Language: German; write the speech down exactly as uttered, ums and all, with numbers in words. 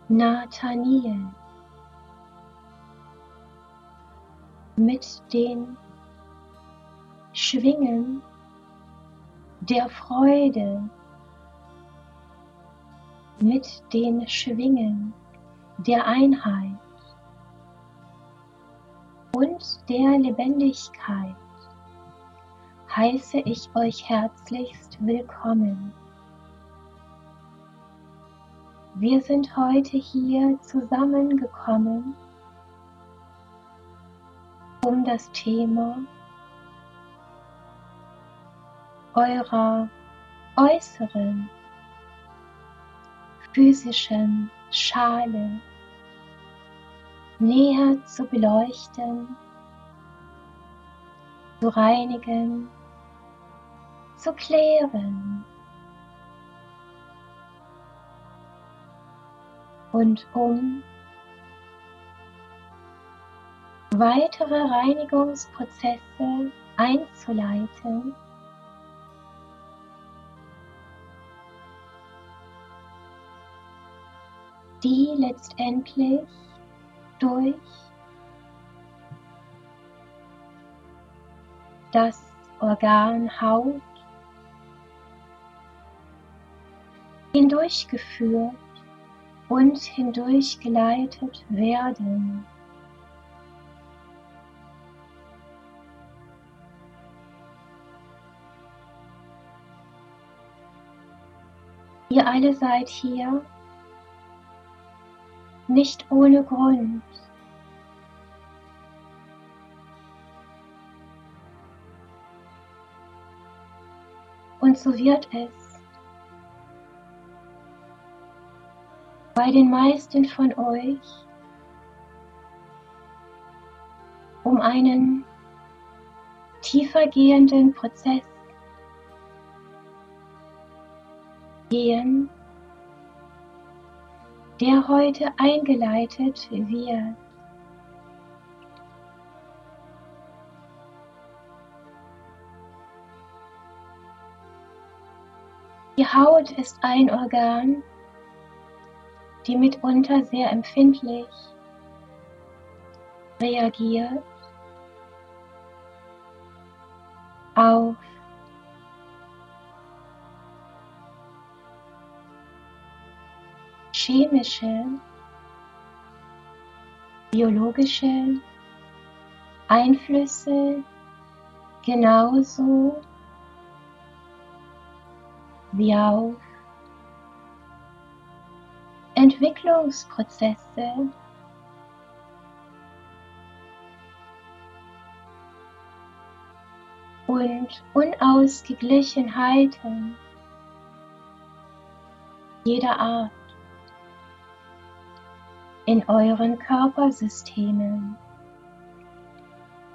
Nathaniel mit den Schwingen der Freude, mit den Schwingen der Einheit und der Lebendigkeit heiße ich euch herzlichst willkommen. Wir sind heute hier zusammengekommen, um das Thema eurer äußeren physischen Schale näher zu beleuchten, zu reinigen, zu klären und um weitere Reinigungsprozesse einzuleiten, die letztendlich durch das Organ Haut hindurchgeführt und hindurchgeleitet werden. Ihr alle seid hier nicht ohne Grund. Und so wird es bei den meisten von euch um einen tiefergehenden Prozess gehen, der heute eingeleitet wird. Die Haut ist ein Organ, die mitunter sehr empfindlich reagiert auf chemische, biologische Einflüsse genauso wie auf Entwicklungsprozesse und Unausgeglichenheiten jeder Art in euren Körpersystemen.